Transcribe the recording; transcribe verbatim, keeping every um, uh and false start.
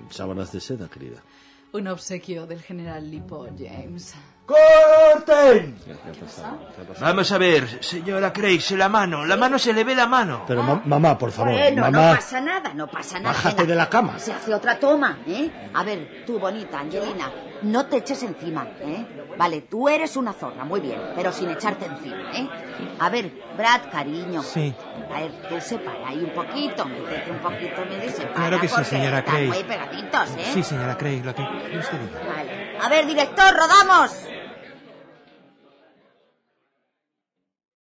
sábanas de seda, querida. Un obsequio del general Lipo, James. ¡Corten! ¿Qué, qué ha pasado? ¿Qué ha pasado? Vamos a ver, señora Grace, la mano. La mano se le ve la mano. Pero ma- mamá, por favor, Bueno, mamá. no pasa nada, no pasa nada. Bájate Venga, de la cama. Se hace otra toma, ¿eh? A ver, tú, bonita, Angelina, no te eches encima, ¿eh? Vale, tú eres una zorra, muy bien, pero sin echarte encima, ¿eh? A ver, Brad, cariño. Sí. A ver, tú separa ahí un poquito, métete un poquito en medio y separa. Claro que sí, porque señora están Craig. muy pegaditos, ¿eh? Sí, señora Craig, lo que usted diga. Vale. A ver, director, rodamos.